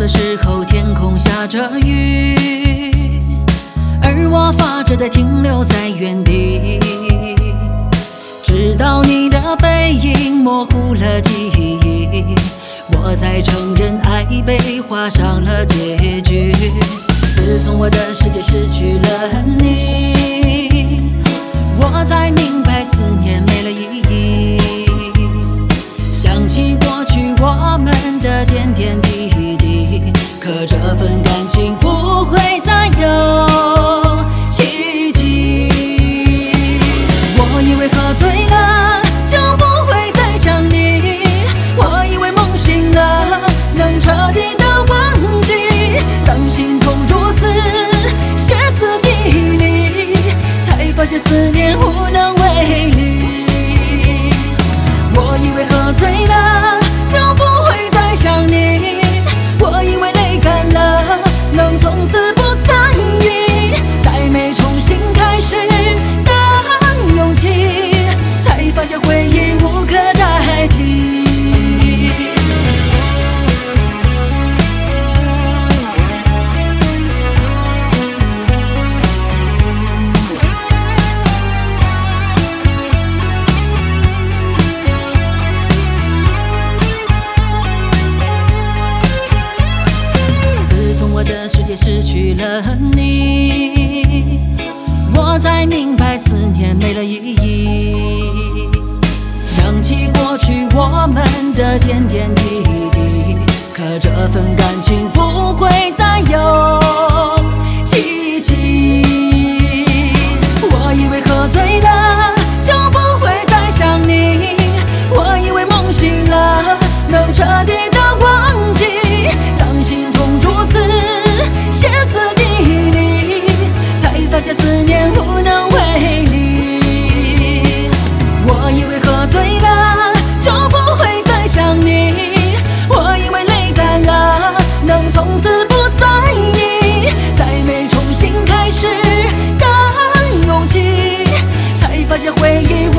的时候，天空下着雨，而我发着呆停留在原地，直到你的背影模糊了记忆，我才承认爱被画上了结局。自从我的世界失去了你，我才明白思念没了意义。想起过去我们的点点滴滴，可这份感情不会再有奇迹。我以为喝醉了就不会再想你，我以为梦醒了能彻底的忘记，当心痛如此歇斯底里，才发现思念无能为力。我以为喝醉了就不会再想你，我以为泪干了能从此不在意，再没重新开始的勇气，才发现回忆无可代替。我的世界失去了你，我才明白思念没了意义。想起过去我们的点点滴滴，可这份感情不会再有奇迹。我以为喝醉了就不会再想你，我以为梦醒了能彻底的忘记，当心痛如此歇斯底里，才发现思念无能为力。我以为喝醉了就不会再想你，我以为泪干了能从此不在意，再没重新开始的勇气，才发现回忆